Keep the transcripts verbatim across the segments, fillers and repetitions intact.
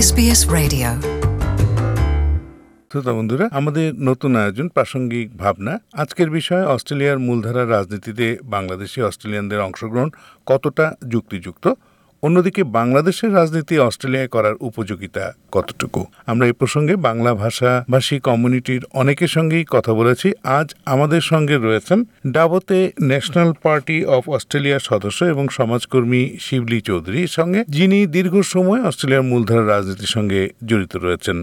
S B S Radio. শ্রোতা বন্ধুরা, আমাদের নতুন আয়োজন প্রাসঙ্গিক ভাবনা। আজকের বিষয় অস্ট্রেলিয়ার মূলধারার রাজনীতিতে বাংলাদেশি অস্ট্রেলিয়ানদের অংশগ্রহণ কতটা যুক্তিযুক্ত, অন্যদিকে বাংলাদেশের রাজনীতি অস্ট্রেলিয়ায় করার উপযোগিতা কতটুকু। আমরা এই প্রসঙ্গে বাংলা ভাষাভাষী কমিউনিটির অনেকের সঙ্গেই কথা বলেছি। আজ আমাদের সঙ্গে রয়েছেন ডাবতে ন্যাশনাল পার্টি অফ অস্ট্রেলিয়ার সদস্য এবং সমাজকর্মী শিবলী চৌধুরীর সঙ্গে, যিনি দীর্ঘ সময় অস্ট্রেলিয়ার মূলধারার রাজনীতির সঙ্গে জড়িত রয়েছেন।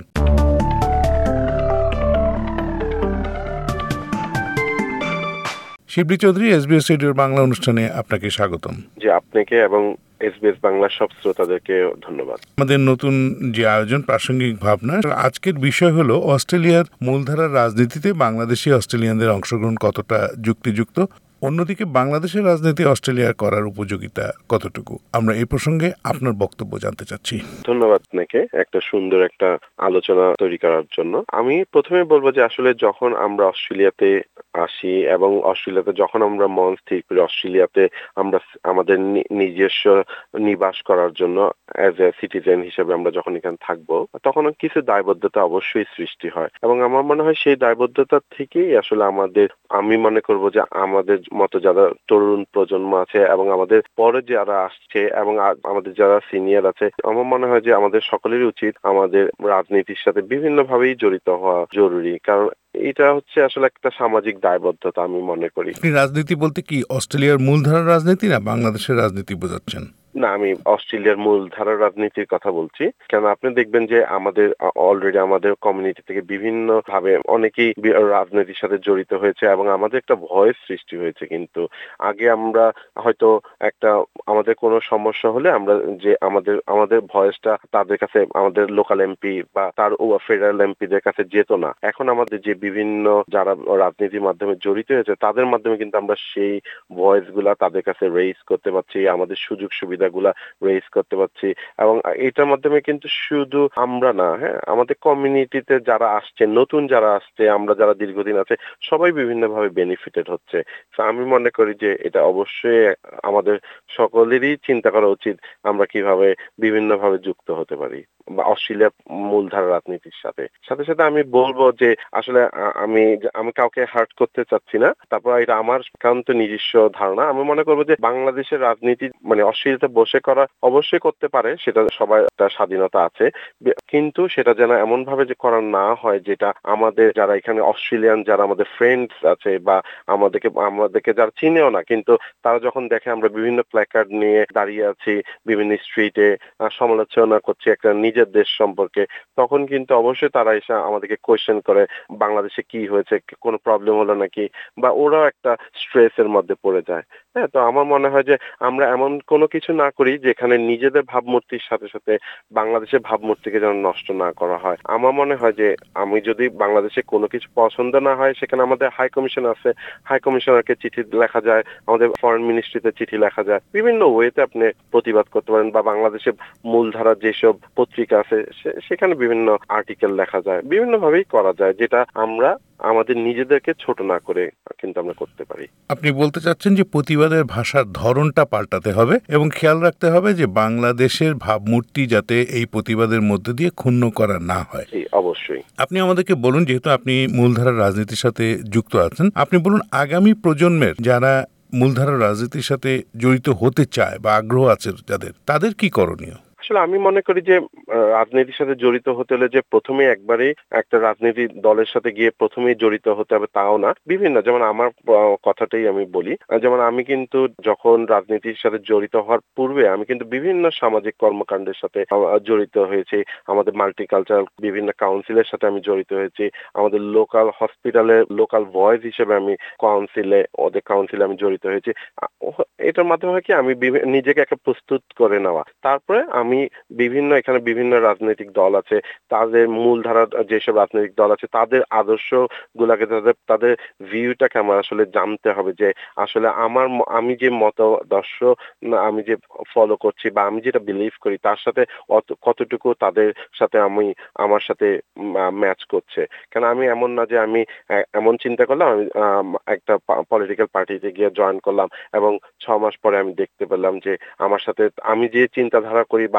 শিবলী চৌধুরী, এসবিএস রেডিওর বাংলা অনুষ্ঠানে আপনাকে স্বাগতম। জি, আপনাকে এবং এসবিএস বাংলা সব শ্রোতাদেরকে ধন্যবাদ। আমাদের নতুন যে আয়োজন প্রাসঙ্গিক ভাবনা, আজকের বিষয় হলো অস্ট্রেলিয়ার মূলধারার রাজনীতিতে বাংলাদেশি অস্ট্রেলিয়ানদের অংশগ্রহণ কতটা যুক্তিযুক্ত, অন্যদিকে বাংলাদেশের রাজনীতি অস্ট্রেলিয়ার করার উপযোগিতা কতটুকু। আমরা এই প্রসঙ্গে আপনার বক্তব্য জানতে চাচ্ছি। ধন্যবাদ আপনাকে একটা সুন্দর একটা আলোচনা তৈরি করার জন্য। আমি প্রথমে বলবো যে আসলে যখন আমরা অস্ট্রেলিয়াতে আসি এবং অস্ট্রেলিয়াতে যখন আমরা মন স্থির করি অস্ট্রেলিয়াতে আমরা আমাদের নিজস্ব নিবাস করার জন্য অ্যাজ এ সিটিজেন হিসেবে আমরা যখন এখানে থাকবো, তখন কিছু দায়বদ্ধতা অবশ্যই সৃষ্টি হয় এবং আমার মনে হয় সেই দায়বদ্ধতা থেকেই আসলে আমাদের, আমি মনে করবো যে আমাদের মতো যারা তরুণ প্রজন্ম আছে এবং আমাদের পরে যারা আসছে এবং আমাদের যারা সিনিয়র আছে, আমার মনে হয় যে আমাদের সকলেরই উচিত আমাদের রাজনীতির সাথে বিভিন্ন ভাবেই জড়িত হওয়া জরুরি, কারণ এটা হচ্ছে আসলে একটা সামাজিক দায়বদ্ধতা আমি মনে করি। রাজনীতি বলতে কি অস্ট্রেলিয়ার মূলধারার রাজনীতি না বাংলাদেশের রাজনীতি বোঝাচ্ছেন? না, আমি অস্ট্রেলিয়ার মূল ধারার রাজনীতির কথা বলছি। কেন আপনি দেখবেন যে আমাদের অলরেডি আমাদের কমিউনিটি থেকে বিভিন্ন ভাবে অনেকেই রাজনীতির সাথে জড়িত হয়েছে এবং আমাদের একটা ভয়েস সৃষ্টি হয়েছে। কিন্তু আগে আমরা হয়তো একটা আমাদের কোনো সমস্যা হলে আমরা যে আমাদের আমাদের ভয়েসটা তাদের কাছে, আমাদের লোকাল এমপি বা তার ফেডারেল এমপিদের কাছে যেত না। এখন আমাদের যে বিভিন্ন যারা রাজনীতির মাধ্যমে জড়িত হয়েছে তাদের মাধ্যমে কিন্তু আমরা সেই ভয়েস গুলা তাদের কাছে রেইজ করতে পারছি, আমাদের সুযোগ সুবিধা গুলা রেইজ করতে পারছি এবং এটার মাধ্যমে কিন্তু শুধু আমরা না, হ্যাঁ, আমাদের কমিউনিটিতে যারা আসছে, নতুন যারা আসছে, আমরা যারা দীর্ঘদিন আছে, সবাই বিভিন্ন ভাবে বেনিফিটেড হচ্ছে। আমি মনে করি যে এটা অবশ্যই আমাদের সকলেরই চিন্তা করা উচিত আমরা কিভাবে বিভিন্ন ভাবে যুক্ত হতে পারি বা অস্ট্রেলিয়ার মূলধারা রাজনীতির সাথে। সাথে সাথে আমি বলবো যে আসলে আমি আমি কাউকে হার্ট করতে চাচ্ছি না, তারপর এটা আমার একান্ত নিজস্ব ধারণা। আমি মনে করবো যে বাংলাদেশের রাজনীতি মানে অস্ট্রেলিয়াতে বসে করা অবশ্যই করতে পারে, সেটা সবার একটা স্বাধীনতা আছে, কিন্তু সেটা যেন এমন ভাবে যে করা না হয় যেটা আমাদের যারা এখানে অস্ট্রেলিয়ান যারা আমাদের ফ্রেন্ডস আছে বা আমাদেরকে আমাদেরকে যারা চিনেও না, কিন্তু তারা যখন দেখে আমরা বিভিন্ন প্ল্যাকার্ড নিয়ে দাঁড়িয়ে আছি বিভিন্ন স্ট্রিটে সমালোচনা করছি একটা নিজের দেশ সম্পর্কে, তখন কিন্তু অবশ্যই তারা এসে আমাদেরকে কোয়েশ্চেন করে বাংলাদেশে কি হয়েছে, কোনো প্রবলেম হলো নাকি, বা ওরাও একটা স্ট্রেসের মধ্যে পড়ে যায়। হ্যাঁ, তো আমার মনে হয় যে আমরা এমন কোনো কিছু না করি যেখানে নিজেদের ভাবমূর্তির সাথে সাথে বাংলাদেশের ভাবমূর্তিকে যেন নষ্ট না করা হয়। আমার মনে হয় যে আমি যদি বাংলাদেশে কোনো কিছু পছন্দ না হয়, সেখানে আমাদের হাই কমিশন আছে, হাই কমিশনারকে চিঠি লেখা যায়, আমাদের ফরেন মিনিস্ট্রিতে চিঠি লেখা যায়, বিভিন্ন ওয়েতে আপনি প্রতিবাদ করতে পারেন, বা বাংলাদেশের মূলধারার যেসব পত্রিকা আছে সেখানে বিভিন্ন আর্টিকেল লেখা যায়, বিভিন্ন ভাবেই করা যায়, যেটা আমরা আমাদের নিজেদেরকে ছোট না করে কিন্তু আমরা করতে পারি। আপনি বলতে চাচ্ছেন যে প্রতিবাদের ভাষার ধরনটা পাল্টাতে হবে এবং খেয়াল রাখতে হবে যে বাংলাদেশের ভাবমূর্তি যাতে এই প্রতিবাদের মধ্যে দিয়ে ক্ষুণ্ণ করা না হয়। অবশ্যই। আপনি আমাদেরকে বলুন, যেহেতু আপনি মূলধারার রাজনীতির সাথে যুক্ত আছেন, আপনি বলুন আগামী প্রজন্মের যারা মূলধারার রাজনীতির সাথে জড়িত হতে চায় বা আগ্রহ আছে যাদের, তাদের কি করণীয়? আসলে আমি মনে করি যে রাজনীতির সাথে জড়িত হতে হলে যে প্রথমে একবারে একটা রাজনীতির দলের সাথে গিয়ে প্রথমেই জড়িত হতে হবে তাও না। বিভিন্ন, যেমন আমার কথাটাই আমি বলি, যেমন আমি কিন্তু যখন রাজনীতির সাথে জড়িত হওয়ার পূর্বে আমি কিন্তু বিভিন্ন সামাজিক কর্মকাণ্ডের সাথে জড়িত হয়েছি। আমাদের মাল্টিকালচারাল বিভিন্ন কাউন্সিলের সাথে আমি জড়িত হয়েছি, আমাদের লোকাল হসপিটালে লোকাল ভয়েস হিসেবে আমি কাউন্সিলে ওদের কাউন্সিলে আমি জড়িত হয়েছি। এটার মাধ্যমে হয় কি, আমি নিজেকে একটা প্রস্তুত করে নেওয়া, তারপরে আমি বিভিন্ন এখানে বিভিন্ন রাজনৈতিক দল আছে, তাদের মূলধারা যেসব রাজনৈতিক দল আছে তাদের আদর্শ গুলাকে, তাদের তাদের ভিউটাকে আমার আসলে জানতে হবে যে আসলে আমার আমি যে মতাদর্শ আমি যে ফলো করছি বা আমি যেটা বিলিভ করি তার সাথে কতটুকু তাদের সাথে আমি আমার সাথে ম্যাচ করছে। কেন আমি এমন না যে আমি এমন চিন্তা করলাম আমি একটা পলিটিক্যাল পার্টিতে গিয়ে জয়েন করলাম এবং ছ মাস পরে আমি দেখতে পেলাম যে আমার সাথে আমি যে চিন্তাধারা করি বা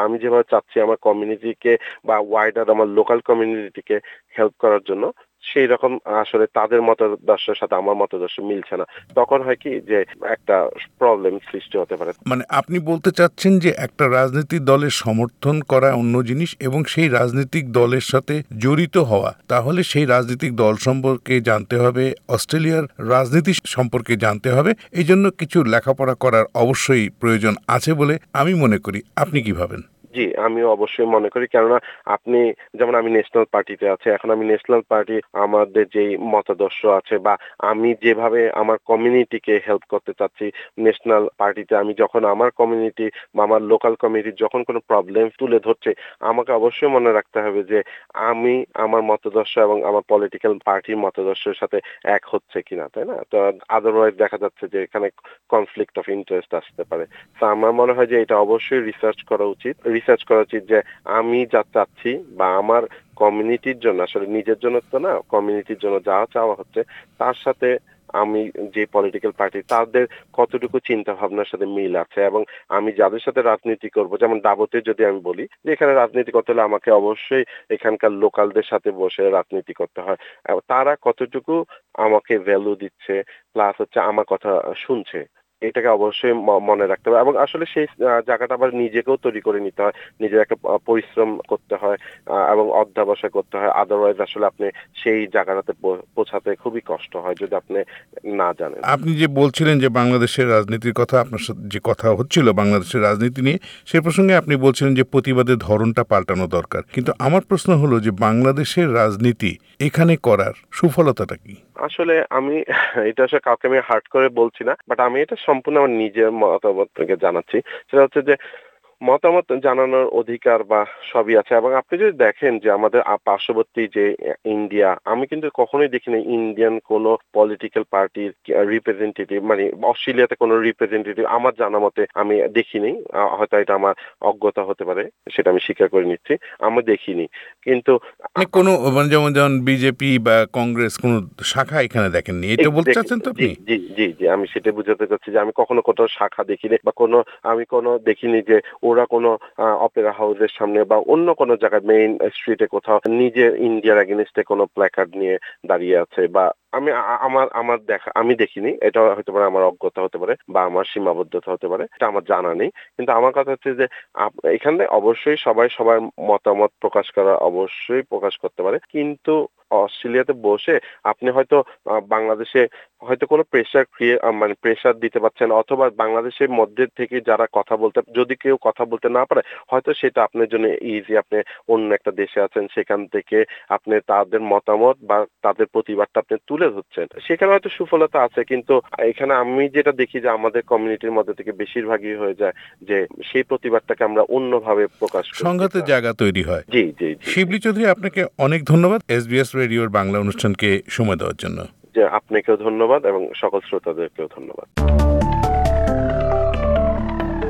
আমি যেভাবে চাচ্ছি আমার কমিউনিটিকে বা ওয়াইডার আমার লোকাল কমিউনিটিকে হেল্প করার জন্য, সেই রকম আসলে তাদের মতাদর্শের সাথে আমার মতাদর্শ মিলছে না। তখন হয় কি যে একটা প্রবলেম সৃষ্টি হতে পারে। মানে আপনি বলতে চাচ্ছেন যে একটা রাজনৈতিক দলের সমর্থন করা অন্য জিনিস এবং সেই রাজনৈতিক দলের সাথে জড়িত হওয়া, তাহলে সেই রাজনৈতিক দল সম্পর্কে জানতে হবে, অস্ট্রেলিয়ার রাজনীতি সম্পর্কে জানতে হবে। এই জন্য কিছু লেখাপড়া করার অবশ্যই প্রয়োজন আছে বলে আমি মনে করি। আপনি কি ভাবেন? জি, আমিও অবশ্যই মনে করি। কেননা আপনি যেমন আমি ন্যাশনাল পার্টিতে আছি। এখন আমি ন্যাশনাল পার্টি আমাদের যেই মতাদর্শ আছে বা আমি যেভাবে আমার কমিউনিটিকে হেল্প করতে চাচ্ছি, ন্যাশনাল পার্টিতে আমি যখন আমার কমিউনিটি বা আমার লোকাল কমিউনিটির যখন কোনো প্রবলেম তুলে ধরছে, আমাকে অবশ্যই মনে রাখতে হবে যে আমি আমার মতাদর্শ এবং আমার পলিটিক্যাল পার্টির মতাদর্শের সাথে এক হচ্ছে কিনা, তাই না? তো আদারওয়াইজ দেখা যাচ্ছে যে এখানে কনফ্লিক্ট অফ ইন্টারেস্ট আসতে পারে। তো আমার মনে হয় যে এটা অবশ্যই রিসার্চ করা উচিত। রিসার্চ করা উচিত যে আমি যা চাচ্ছি বা আমার কমিউনিটির জন্য, আসলে নিজের জন্য তো না, কমিউনিটির জন্য যা চাওয়া হচ্ছে তার সাথে আমি যে পলিটিক্যাল পার্টি তাদের কতটুকু চিন্তা ভাবনার সাথে মিল আছে, এবং আমি যাদের সাথে রাজনীতি করব, যেমন দাবতে যদি আমি বলি যে এখানে রাজনীতি করতে হলে আমাকে অবশ্যই এখানকার লোকালদের সাথে বসে রাজনীতি করতে হয়। এবং তারা কতটুকু আমাকে ভ্যালু দিচ্ছে, প্লাস হচ্ছে আমার কথা শুনছে, এটাকে অবশ্যই ম- মনে রাখতে হবে। এবং আসলে সেই আহ, জায়গাটা আবার নিজেকেও তৈরি করে নিতে হয়, নিজের একটা আহ, পরিশ্রম করতে হয় আহ, এবং অধ্যবসায় করতে হয়। আদারওয়াইজ আসলে আপনি সেই জায়গাটাতে পৌ- পৌঁছাতে খুবই কষ্ট হয় যদি আপনি না জানেন। আপনি যে বলছিলেন যে বাংলাদেশের রাজনীতির কথা, আপনার সাথে যে কথা হচ্ছিল বাংলাদেশের রাজনীতি নিয়ে, সে প্রসঙ্গে আপনি বলছিলেন যে প্রতিবাদের ধরনটা পাল্টানো দরকার। কিন্তু আমার প্রশ্ন হলো যে বাংলাদেশের রাজনীতি এখানে করার সুফলতাটা কি? আসলে আমি এটা আসলে কাউকে আমি হার্ট করে বলছি না, বাট আমি এটা সম্পূর্ণ আমার নিজের মতামত থেকে জানাচ্ছি। সেটা হচ্ছে যে মতামত জানানোর অধিকার বা সবই আছে। এবং আপনি যদি দেখেন যে আমাদের আ- পার্শ্ববর্তী যে ইন্ডিয়া, আমি কিন্তু কখনোই দেখিনি ইন্ডিয়ান কোন পলিটিক্যাল পার্টির রিপ্রেজেন্টেটিভ, মানে অস্ট্রেলিয়াতে কোনো রিপ্রেজেন্টেটিভ আমার জানা মতে আমি দেখিনি। আহ, হয়তো এটা আমার অজ্ঞতা হতে পারে, সেটা আমি স্বীকার করে নিচ্ছি, আমি দেখিনি। কিন্তু মানে কোনো মানে যেমন যেমন বিজেপি বা কংগ্রেস কোনো শাখা এখানে দেখেননি, এটা বলতে এক্সাক্টলি, চাচ্ছেন তো জি আপনি? জি জি জি আমি সেটা বুঝাতে চাচ্ছি যে আমি কখনো কোথাও শাখা দেখিনি বা কোনো, আমি কোনো দেখিনি যে ওরা কোনো অপেরা হাউসের সামনে বা অন্য কোনো জায়গায় মেইন স্ট্রিটে কোথাও নিজের ইন্ডিয়ার এগেনস্টে কোনো প্ল্যাকার্ড নিয়ে দাঁড়িয়ে আছে, বা আমি আ- আমার আমার দেখা আমি দেখিনি। এটা হতে পারে আমার অজ্ঞতা হতে পারে বা আমার সীমাবদ্ধতা হতে পারে, এটা আমার জানা নেই। কিন্তু আমার কথা হচ্ছে যে আপ- এখানে অবশ্যই সবাই সবার মতামত প্রকাশ করা অবশ্যই প্রকাশ করতে পারে, কিন্তু অস্ট্রেলিয়াতে বসে আপনি হয়তো আহ, বাংলাদেশে হয়তো কোনো প্রেশার ক্রিয়ে মানে প্রেশার দিতে পারছেন, অথবা বাংলাদেশের মধ্যে থেকে যারা কথা বলতে, যদি কেউ কথা বলতে না পারে, হয়তো সেটা আপনার জন্য ইজি। আপনি অন্য একটা দেশে আছেন, সেখান থেকে আপনি তাদের মতামত বা তাদের প্রতিবাদটা আপনি তুলে ধরছেন, সেখানে হয়তো সুফলতা আছে। কিন্তু এখানে আমি যেটা দেখি যে আমাদের কমিউনিটির মধ্যে থেকে বেশিরভাগই হয়ে যায় যে সেই প্রতিবাদটাকে আমরা অন্যভাবে প্রকাশ করি, সংঘাতের যেটা জায়গা তৈরি হয়। জি জি জি জি শিবলি চৌধুরী, আপনাকে অনেক ধন্যবাদ এসবিএস রেডিওর বাংলা অনুষ্ঠানকে সময় দেওয়ার জন্য। যে আপনাকেও ধন্যবাদ এবং সকল শ্রোতাদেরকেও ধন্যবাদ।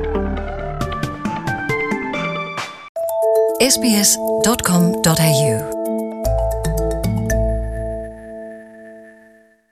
s b s dot com dot a u